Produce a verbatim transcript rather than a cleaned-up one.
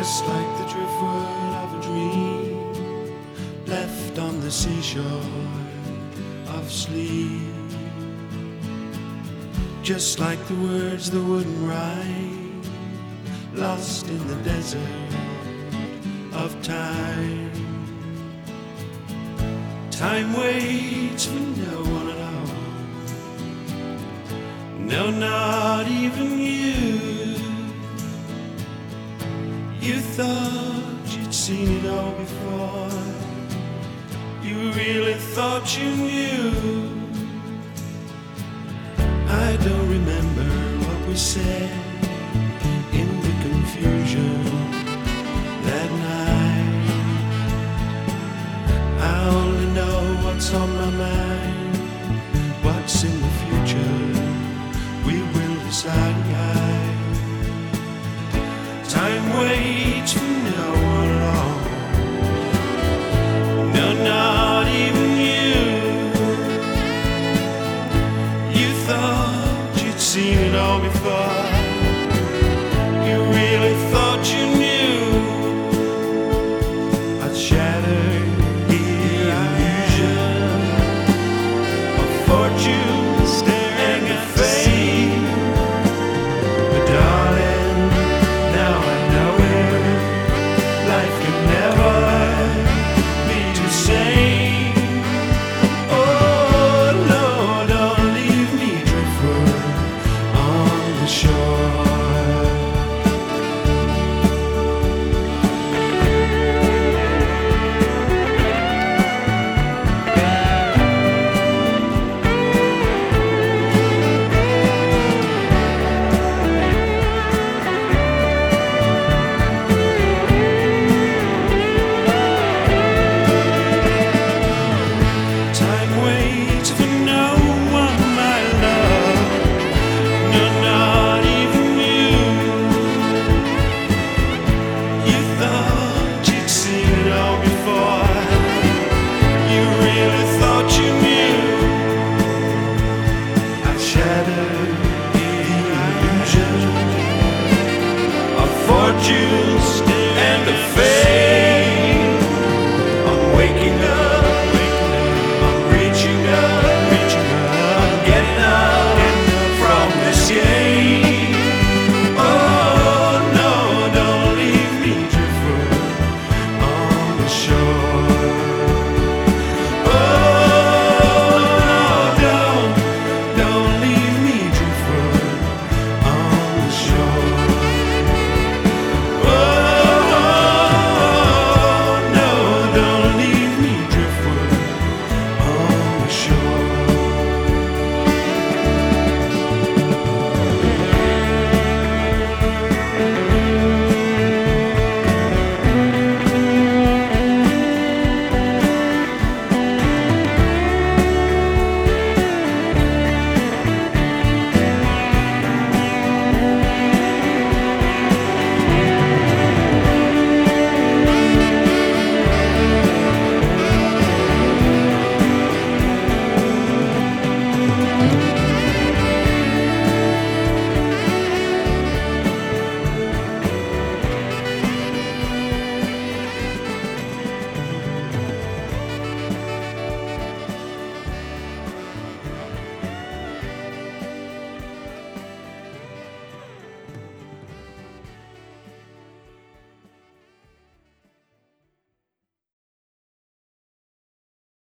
just like the driftwood of a dream left on the seashore of sleep. Just like the words that wouldn't rhyme, lost in the desert of time. Time waits for no one at all. No, not even you. You thought you'd seen it all before. You really thought you knew. I don't remember what we said in the confusion that night. I only know what's on my mind. What's in the future we will decide. Time waits for no one at all. No, not even you. You thought you'd seen it all before. You really thought you knew. I'd shatter the illusion of fortune staring at fate. But darling, now I know it. Life can never be the same. Oh no, don't leave me driftwood on the shore. Time waits for no one, my love. No, not even you. You thought you'd seen it all before. You really thought you knew. I shattered